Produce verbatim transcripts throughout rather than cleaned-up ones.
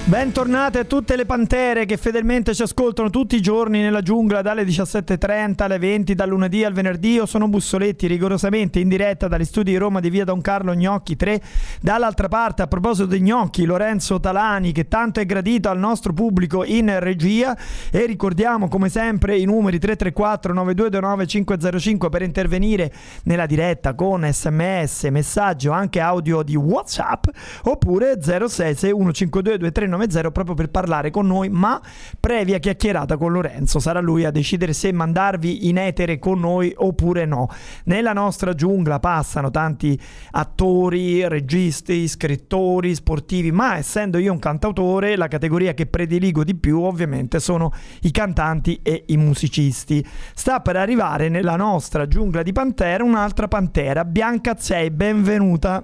Bentornate a tutte le pantere che fedelmente ci ascoltano tutti i giorni nella giungla dalle diciassette e trenta alle venti, dal lunedì al venerdì. Io sono Bussoletti, rigorosamente in diretta dagli studi di Roma di via Don Carlo Gnocchi tre. Dall'altra parte, a proposito dei gnocchi, Lorenzo Talani, che tanto è gradito al nostro pubblico in regia. E ricordiamo come sempre i numeri tre tre quattro nove due due nove cinque zero cinque per intervenire nella diretta con sms, messaggio anche audio di WhatsApp, oppure zero sei sei uno cinque due due tre nove zero proprio per parlare con noi, ma previa chiacchierata con Lorenzo. Sarà lui a decidere se mandarvi in etere con noi oppure no. Nella nostra giungla passano tanti attori, registi, scrittori, sportivi, ma essendo io un cantautore, la categoria che prediligo di più ovviamente sono i cantanti e i musicisti. Sta per arrivare nella nostra giungla di pantere un'altra pantera, Bianca Azzei, benvenuta.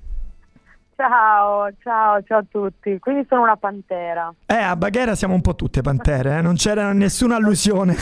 Ciao, ciao, ciao a tutti. Quindi sono una pantera. Eh, a Baghera siamo un po' tutte pantere, eh? Non c'era nessuna allusione.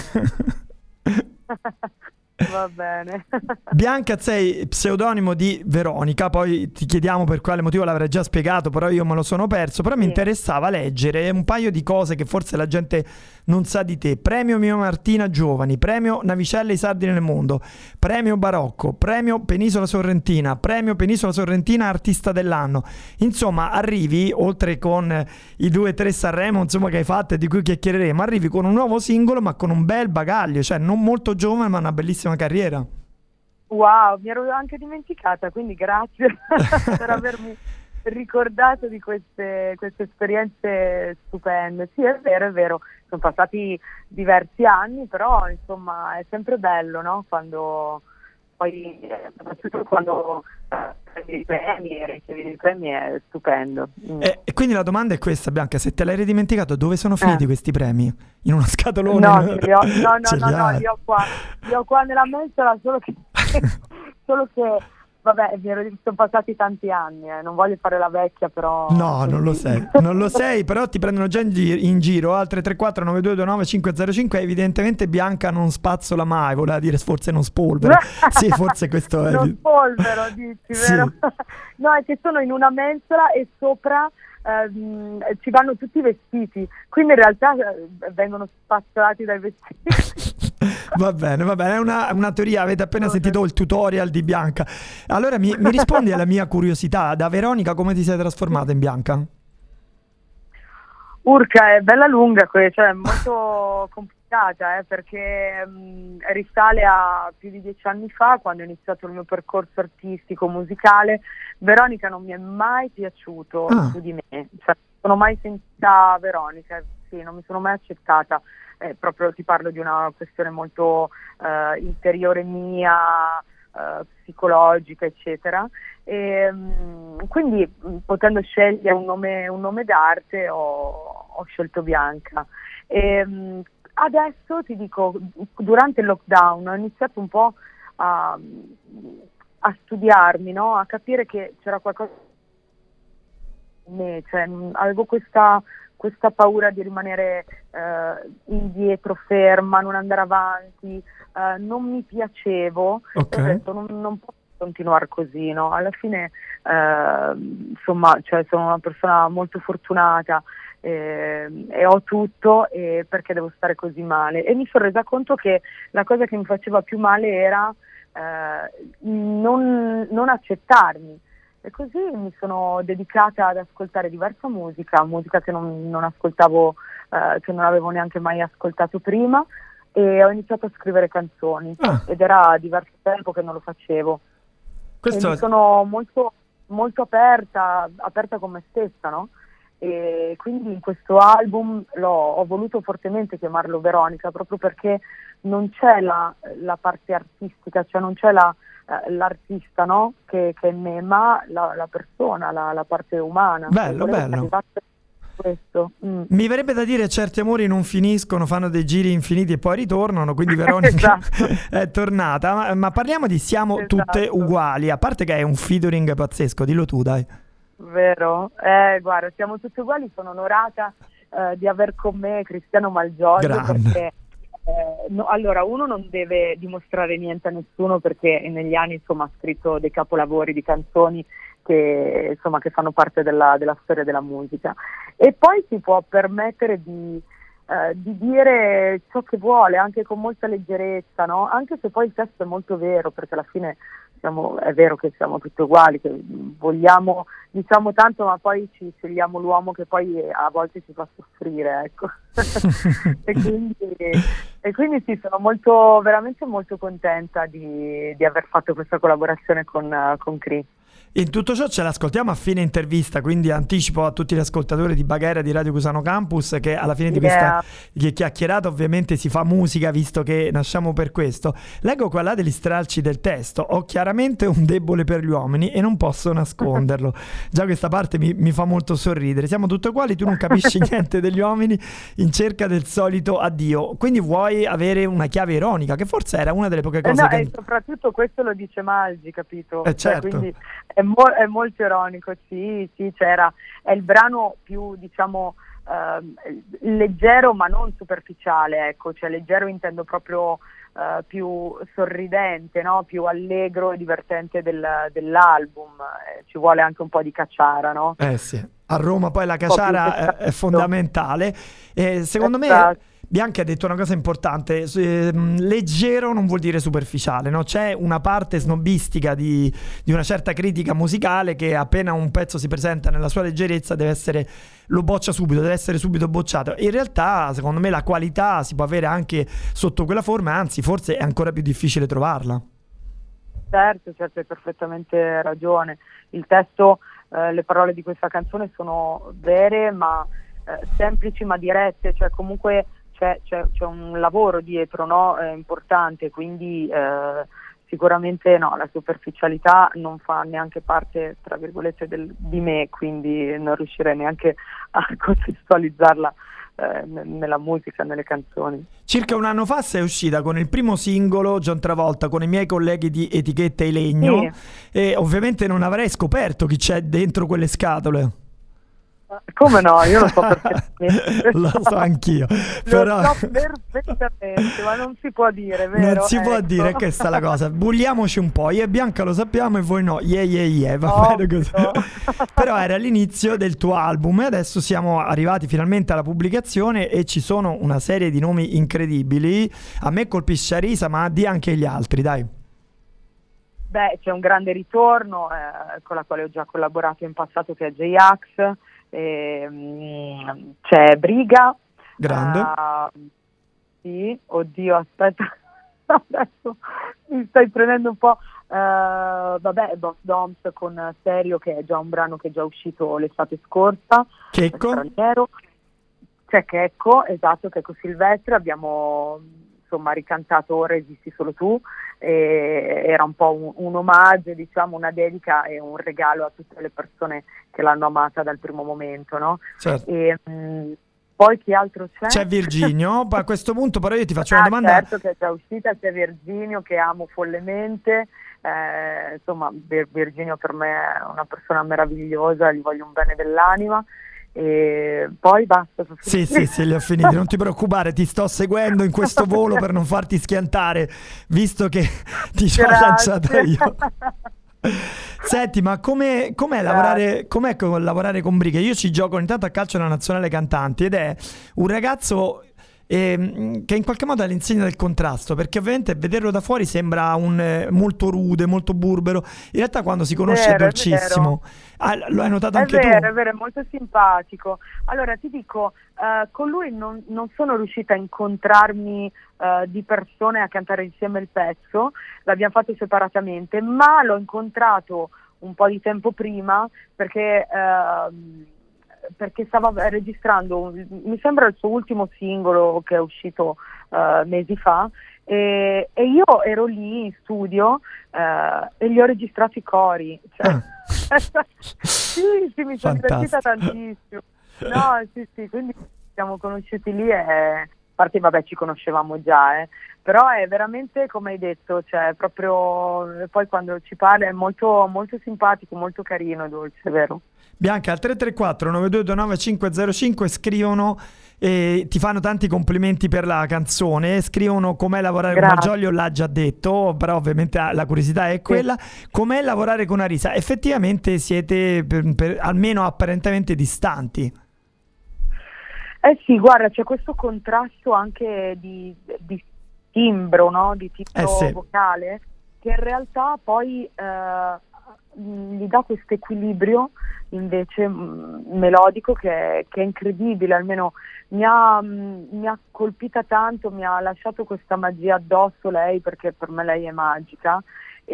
Va bene. Bianca Azzei, pseudonimo di Veronica, poi ti chiediamo per quale motivo, l'avrai già spiegato, però io me lo sono perso, però sì. Mi interessava leggere un paio di cose che forse la gente non sa di te. Premio Mio Martina Giovani, premio Navicella i Sardi nel mondo, premio Barocco, premio Penisola Sorrentina, premio Penisola Sorrentina Artista dell'anno. Insomma, arrivi, oltre con i due tre Sanremo insomma che hai fatto e di cui chiacchiereremo, arrivi con un nuovo singolo ma con un bel bagaglio, cioè non molto giovane ma una bellissima carriera. Wow, mi ero anche dimenticata, quindi grazie per avermi ricordato di queste, queste esperienze stupende. Sì, è vero, è vero, sono passati diversi anni, però insomma è sempre bello, no? Quando poi, soprattutto quando prendi i premi e ricevi i premi, è stupendo. Mm. E, e quindi la domanda è questa, Bianca, se te l'hai dimenticato, dove sono finiti eh. questi premi? In uno scatolone? No, li ho, no, no, no, no, li ho qua, li ho qua nella mensola, solo che, solo che vabbè, sono passati tanti anni, eh. Non voglio fare la vecchia, però... No, non lo sei, non lo sei, però ti prendono già in, gi- in giro. Altre tre quattro nove due due nove cinque zero cinque. Evidentemente Bianca non spazzola mai, voleva dire forse non spolvera. Sì, forse questo è... Non spolvero, dici, sì. Vero? No, è che sono in una mensola e sopra ehm, ci vanno tutti i vestiti, quindi in realtà eh, vengono spazzolati dai vestiti. Va bene, va bene, è una, una teoria, avete appena sentito il tutorial di Bianca. Allora mi, mi rispondi alla mia curiosità, da Veronica come ti sei trasformata in Bianca? Urca, è bella lunga, cioè molto complicata, eh, perché mh, risale a più di dieci anni fa, quando ho iniziato il mio percorso artistico musicale. Veronica non mi è mai piaciuto ah. su di me, cioè, non sono mai sentita Veronica, sì, non mi sono mai accettata. Eh, proprio ti parlo di una questione molto eh, interiore mia, eh, psicologica, eccetera. E, mh, quindi mh, potendo scegliere un nome, un nome d'arte ho, ho scelto Bianca. E, mh, adesso ti dico, durante il lockdown ho iniziato un po' a, a studiarmi, no? A capire che c'era qualcosa in me, cioè, mh, avevo questa questa paura di rimanere eh, indietro, ferma, non andare avanti, eh, non mi piacevo, okay. Ho detto non, non posso continuare così, no? Alla fine eh, insomma, cioè, sono una persona molto fortunata eh, e ho tutto, e perché devo stare così male? E mi sono resa conto che la cosa che mi faceva più male era eh, non, non accettarmi. E così mi sono dedicata ad ascoltare diversa musica, musica che non, non ascoltavo, eh, che non avevo neanche mai ascoltato prima, e ho iniziato a scrivere canzoni, ah. ed era diverso tempo che non lo facevo. Questo... E mi sono molto, molto aperta, aperta con me stessa, no? E quindi in questo album l'ho, ho voluto fortemente chiamarlo Veronica, proprio perché non c'è la, la parte artistica, cioè non c'è la l'artista, no? Che, che è me, ma la, la persona, la, la parte umana. Bello, bello. Questo. Mm. Mi verrebbe da dire certi amori non finiscono, fanno dei giri infiniti e poi ritornano, quindi Veronica esatto. è tornata. Ma, ma parliamo di Siamo esatto. tutte uguali, a parte che è un featuring pazzesco, dillo tu dai. Vero? Eh, guarda, Siamo tutte uguali, sono onorata eh, di aver con me Cristiano Malgioglio. Grande. Perché Eh, no, allora uno non deve dimostrare niente a nessuno, perché negli anni insomma ha scritto dei capolavori di canzoni che, insomma, che fanno parte della, della storia della musica, e poi si può permettere di, eh, di dire ciò che vuole anche con molta leggerezza, no? Anche se poi il testo è molto vero, perché alla fine siamo, è vero che siamo tutti uguali, che vogliamo, diciamo tanto, ma poi ci scegliamo l'uomo che poi a volte ci fa soffrire, ecco. e, quindi, e quindi sì, sono molto, veramente molto contenta di, di aver fatto questa collaborazione con, uh, con Cree. In tutto ciò ce l'ascoltiamo a fine intervista, quindi anticipo a tutti gli ascoltatori di Baghera di Radio Cusano Campus che alla fine di Yeah. questa chiacchierata ovviamente si fa musica, visto che nasciamo per questo. Leggo qua là degli stralci del testo: ho chiaramente un debole per gli uomini e non posso nasconderlo. Già questa parte mi, mi fa molto sorridere. Siamo tutti uguali, tu non capisci niente degli uomini, in cerca del solito addio. Quindi vuoi avere una chiave ironica, che forse era una delle poche cose Eh no, che... e soprattutto questo lo dice Malgi, capito? Eh, Cioè, certo. quindi è, mo- è molto ironico, sì, sì, c'era, è il brano più, diciamo, eh, leggero ma non superficiale, ecco, cioè leggero intendo proprio eh, più sorridente, no? Più allegro e divertente del, dell'album, eh, ci vuole anche un po' di cacciara, no? Eh sì, a Roma poi la caciara è, è fondamentale. E secondo Esatto. me Bianca ha detto una cosa importante: eh, leggero non vuol dire superficiale, no? C'è una parte snobistica di, di una certa critica musicale che appena un pezzo si presenta nella sua leggerezza deve essere, lo boccia subito, deve essere subito bocciato. In realtà secondo me la qualità si può avere anche sotto quella forma, anzi forse è ancora più difficile trovarla. Certo, certo, hai perfettamente ragione. Il testo, eh, le parole di questa canzone sono vere ma eh, semplici ma dirette, cioè comunque c'è, c'è, c'è un lavoro dietro, no? eh, importante, quindi eh, sicuramente no, la superficialità non fa neanche parte, tra virgolette, del, di me, quindi non riuscirei neanche a contestualizzarla eh, nella musica, nelle canzoni. Circa un anno fa sei uscita con il primo singolo, John Travolta, con i miei colleghi di Etichetta e Legno, Sì. e ovviamente non avrei scoperto chi c'è dentro quelle scatole. Come no, io lo so perfettamente. Lo so anch'io, Lo però so perfettamente, ma non si può dire, vero? non si può Ecco. dire, questa è la cosa. Bulliamoci un po', io e Bianca lo sappiamo e voi no. Yeah yeah yeah, va Ovvio. bene così. Però era l'inizio del tuo album e adesso siamo arrivati finalmente alla pubblicazione e ci sono una serie di nomi incredibili. A me colpisce Arisa, ma di anche gli altri, dai. Beh, c'è un grande ritorno eh, con la quale ho già collaborato in passato, che è J-Ax, e, mm, c'è Briga. Grande. Uh, sì, oddio, aspetta, adesso mi stai prendendo un po'. Uh, vabbè, Boss Doms con Serio, che è già un brano che è già uscito l'estate scorsa. Checco. Straniero. C'è Checco, esatto, Checco Silvestre, abbiamo insomma ricantato Ora esisti solo tu, e era un po' un, un omaggio, diciamo, una dedica e un regalo a tutte le persone che l'hanno amata dal primo momento, no? Certo. E, mh, poi chi altro c'è? C'è Virginio, a questo punto però io ti faccio una Ah, domanda. certo, che è già uscita, c'è Virginio, che amo follemente, eh, insomma Vir- Virginio per me è una persona meravigliosa, gli voglio un bene dell'anima. E poi basta. Sì, sì, sì, li ho finiti, non ti preoccupare, ti sto seguendo in questo volo per non farti schiantare, visto che ti ci ho lanciato io. Senti, ma come, com'è lavorare, com'è co- lavorare con Briga? Io ci gioco ogni tanto a calcio alla nazionale cantanti ed è un ragazzo ehm, che in qualche modo è all'insegna del contrasto, perché ovviamente vederlo da fuori sembra un, eh, molto rude, molto burbero, in realtà quando si conosce Vero, è dolcissimo. Ah, lo hai notato È anche vero, tu? è vero, è molto simpatico. Allora ti dico, eh, con lui non, non sono riuscita a incontrarmi eh, di persone a cantare insieme il pezzo, l'abbiamo fatto separatamente, ma l'ho incontrato un po' di tempo prima perché, ehm, perché stava registrando, un- mi sembra il suo ultimo singolo che è uscito eh, mesi fa, e, e io ero lì in studio eh, e gli ho registrato i cori. Cioè, Ah. sì, sì, mi sono divertita tantissimo. No, sì, sì, quindi ci siamo conosciuti lì e a parte, vabbè, ci conoscevamo già, eh. Però è veramente, come hai detto, cioè proprio poi quando ci parla è molto, molto simpatico, molto carino e dolce, vero? Bianca al tre tre quattro nove due due nove cinque zero cinque scrivono e ti fanno tanti complimenti per la canzone, scrivono com'è lavorare Grazie. con Malgioglio, l'ha già detto, però ovviamente la curiosità è quella, sì. Com'è lavorare con Arisa? Effettivamente siete per, per, almeno apparentemente distanti. Eh sì, guarda, c'è questo contrasto anche di, di timbro, no? Di tipo eh sì. vocale, che in realtà poi eh, gli dà questo equilibrio invece mh, melodico che, che è incredibile, almeno mi ha, mh, mi ha colpita tanto, mi ha lasciato questa magia addosso lei, perché per me lei è magica,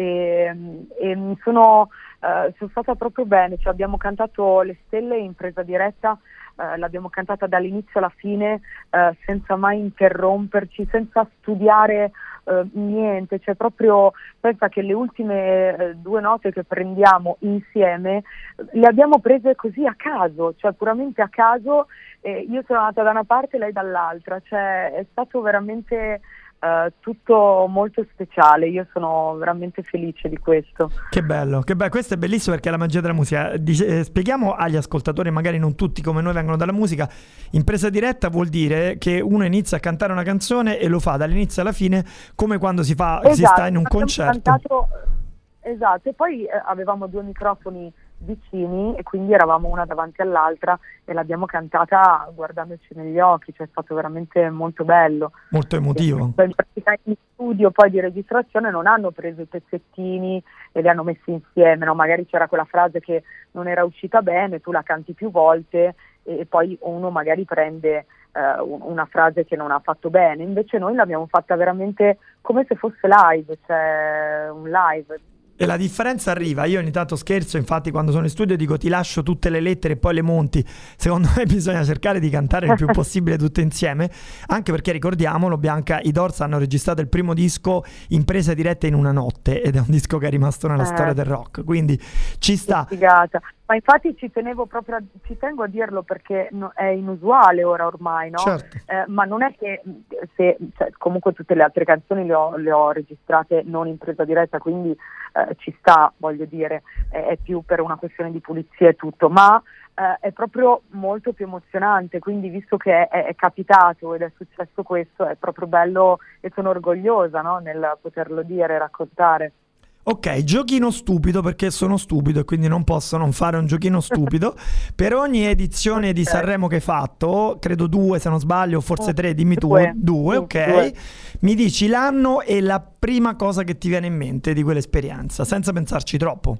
e, e mi sono, eh, sono stata proprio bene, cioè abbiamo cantato Le Stelle in presa diretta. Uh, l'abbiamo cantata dall'inizio alla fine, uh, senza mai interromperci, senza studiare uh, niente, cioè proprio pensa che le ultime uh, due note che prendiamo insieme le abbiamo prese così a caso, cioè puramente a caso, e io sono andata da una parte e lei dall'altra, cioè è stato veramente Uh, tutto molto speciale, io sono veramente felice di questo. Che bello, che bello, questo è bellissimo perché è la magia della musica. Dice, eh, spieghiamo agli ascoltatori, magari non tutti come noi vengono dalla musica, in presa diretta vuol dire che uno inizia a cantare una canzone e lo fa dall'inizio alla fine come quando si fa, esatto, si sta in un concerto. Cantato, esatto, e poi eh, avevamo due microfoni vicini e quindi eravamo una davanti all'altra e l'abbiamo cantata guardandoci negli occhi, cioè è stato veramente molto bello, molto emotivo. E, in studio poi di registrazione non hanno preso i pezzettini e li hanno messi insieme, no? Magari c'era quella frase che non era uscita bene, tu la canti più volte e, e poi uno magari prende eh, una frase che non ha fatto bene, invece noi l'abbiamo fatta veramente come se fosse live, cioè un live. E la differenza arriva, io ogni tanto scherzo, infatti quando sono in studio dico ti lascio tutte le lettere e poi le monti, secondo me bisogna cercare di cantare il più possibile tutte insieme, anche perché ricordiamolo Bianca, i Doors hanno registrato il primo disco in presa diretta in una notte ed è un disco che è rimasto nella eh. storia del rock, quindi ci sta. Figata. Ma infatti ci tenevo proprio a, ci tengo a dirlo perché no, è inusuale ora ormai, no? Certo. Eh, ma non è che se cioè, comunque tutte le altre canzoni le ho, le ho registrate non in presa diretta, quindi eh, ci sta, voglio dire, è, è più per una questione di pulizia e tutto, ma eh, è proprio molto più emozionante, quindi visto che è, è capitato ed è successo questo, è proprio bello e sono orgogliosa, no? Nel poterlo dire e raccontare. Ok, giochino stupido perché sono stupido e quindi non posso non fare un giochino stupido. Per ogni edizione okay. di Sanremo che hai fatto, credo due se non sbaglio, forse oh, tre, dimmi due. tu, due, sì, ok, due. Mi dici l'anno e la prima cosa che ti viene in mente di quell'esperienza, senza pensarci troppo.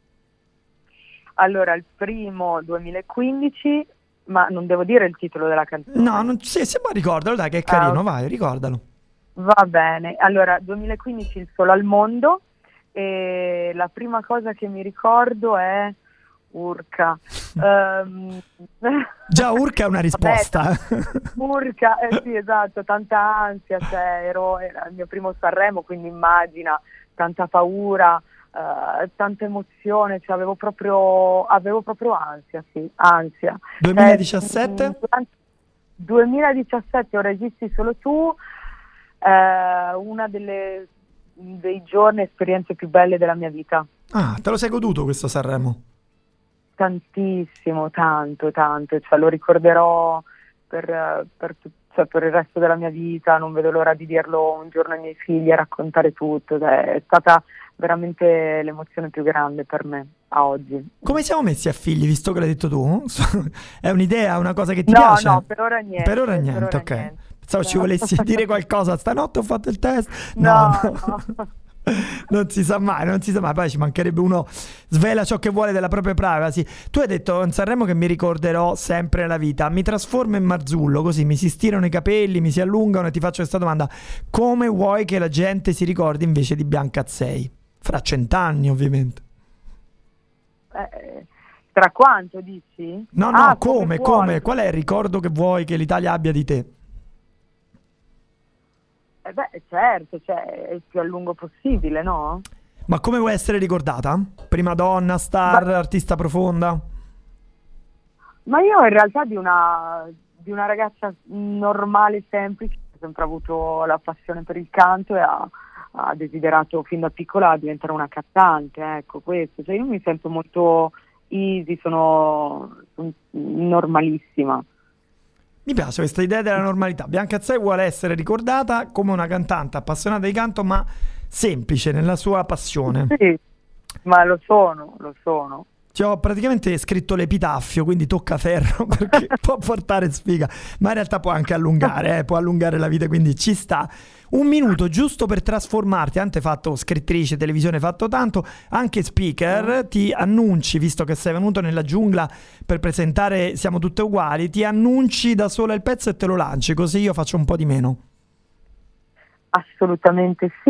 Allora, il primo duemilaquindici, ma non devo dire il titolo della canzone. No, non, sì, se poi ricordalo, dai che è carino, ah, vai, ricordalo. Va bene, allora, duemilaquindici Il Sole al Mondo. E la prima cosa che mi ricordo è Urca. um, Già Urca è una risposta. Urca, eh sì, esatto, tanta ansia, cioè, ero, era il mio primo Sanremo, quindi immagina, tanta paura, uh, tanta emozione, cioè avevo proprio avevo proprio ansia, sì, ansia. duemiladiciassette? Eh, duemiladiciassette, Ora esisti solo tu, eh, una delle dei giorni e esperienze più belle della mia vita. Ah, te lo sei goduto questo Sanremo? Tantissimo, tanto, tanto, cioè lo ricorderò per, per, cioè, per il resto della mia vita, non vedo l'ora di dirlo un giorno ai miei figli e raccontare tutto, cioè, è stata veramente l'emozione più grande per me a oggi. Come siamo messi a figli, visto che l'hai detto tu? È un'idea, una cosa che ti no, piace? No, per ora niente. Per ora niente, per ora ok. Niente. Pensavo no. ci volessi dire qualcosa, stanotte ho fatto il test. No, no. no. Non si sa mai, non si sa mai, poi ci mancherebbe uno svela ciò che vuole della propria privacy. Tu hai detto in Sanremo che mi ricorderò sempre nella vita, mi trasformo in Marzullo, così mi si stirano i capelli, mi si allungano e ti faccio questa domanda: come vuoi che la gente si ricordi invece di Bianca Azzei? Fra cent'anni ovviamente. Eh, tra quanto dici? No, no, ah, come, come, come, qual è il ricordo che vuoi che l'Italia abbia di te? Eh beh, certo, cioè il più a lungo possibile, no? Ma come vuoi essere ricordata? Prima donna, star, ma... artista profonda? Ma io in realtà di una, di una ragazza normale, semplice, ho sempre avuto la passione per il canto e ha, ha desiderato fin da piccola diventare una cantante, ecco questo. Cioè io mi sento molto easy, sono, sono normalissima. Mi piace questa idea della normalità. Bianca Azzei vuole essere ricordata come una cantante appassionata di canto, ma semplice nella sua passione. Sì, ma lo sono, lo sono. Ci ho praticamente scritto l'epitaffio, quindi tocca ferro, perché può portare sfiga, ma in realtà può anche allungare, eh, può allungare la vita, quindi ci sta. Un minuto giusto per trasformarti, anche fatto scrittrice, televisione, fatto tanto, anche speaker, ti annunci, visto che sei venuto nella giungla per presentare Siamo tutte uguali, ti annunci da sola il pezzo e te lo lanci, così io faccio un po' di meno. Assolutamente sì.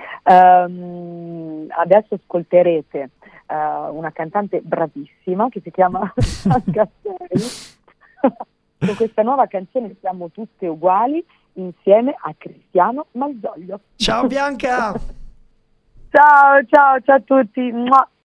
Um, adesso ascolterete uh, una cantante bravissima che si chiama Bianca Azzei con questa nuova canzone Siamo tutte uguali insieme a Cristiano Malgioglio. Ciao Bianca! Ciao, ciao, ciao a tutti. Mua.